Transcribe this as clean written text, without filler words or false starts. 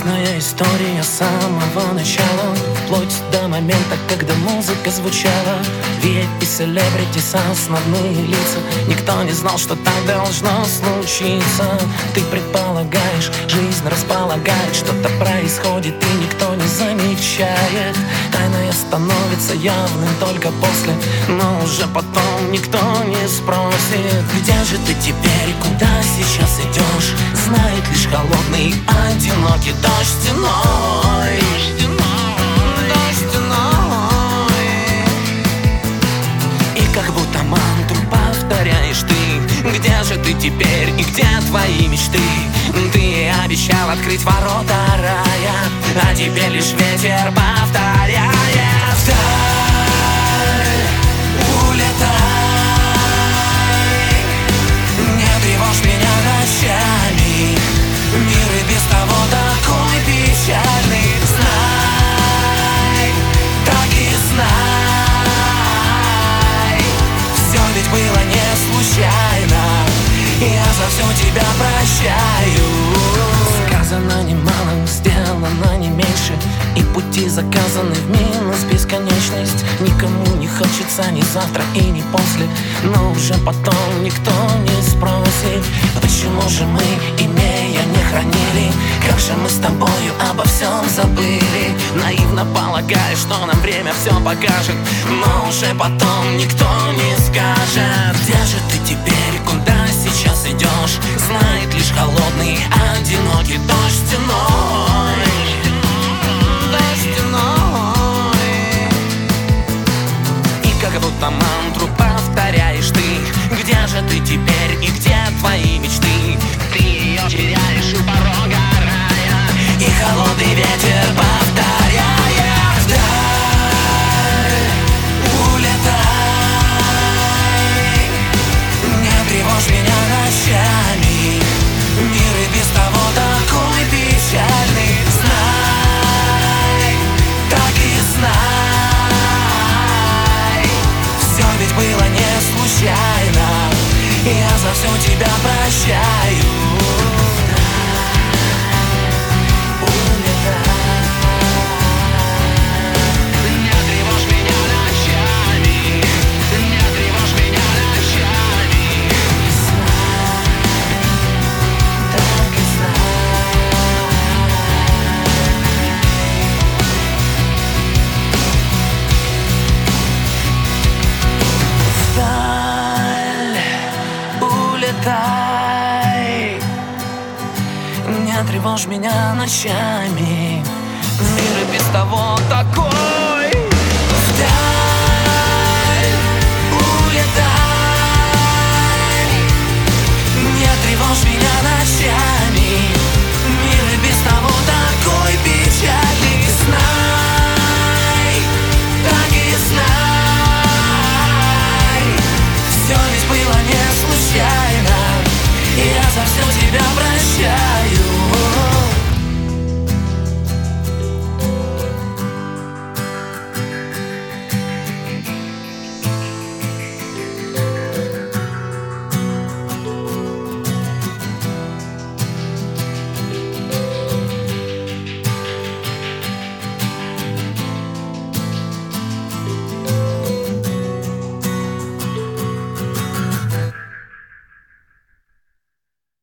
Грустная история с самого начала, вплоть до момента, когда музыка звучала. VIP, селебрити, основные лица. Никто не знал, что так должно случиться. Ты предполагаешь, жизнь располагает, что-то происходит и никто не замечает. Тайное становится явным только после, но уже потом никто не спросит: где же ты теперь, куда сейчас идешь? Знает лишь холодный, одинокий дождь стеной. Дождь стеной. И как будто мантру повторяешь ты: где же ты теперь и где твои мечты? Ты обещал открыть ворота рая, а теперь лишь ветер повторяет: вдаль улетай, не тревожь меня ночами. Мир и без того такой печальный. Знай, так и знай, все ведь было не случайно. Я за все тебя прощаю. Сказано немало, сделано не меньше, и пути заказаны в минус бесконечность. Никому не хочется ни завтра и ни после, но уже потом никто не спросит: почему же мы, имея, не хранили? Как же мы с тобою обо всем забыли? Наивно полагая, что нам время все покажет, но уже потом никто не скажет. Где же ты теперь, куда сейчас идешь? Знает лишь холодный, одинокий дождь стеной. Дождь стеной. И как будто мантру повторяешь ты: где же ты теперь и где твои мечты? Ты ее теряешь у порога рая, и холодный ветер повторяет: вдаль улетай, не тревожь меня ночами. Мир и без того такой печальный. Знай, так и знай, все ведь было не случайно. Я за все тебя прощаю. Не тревожь меня ночами. Мир и без того такой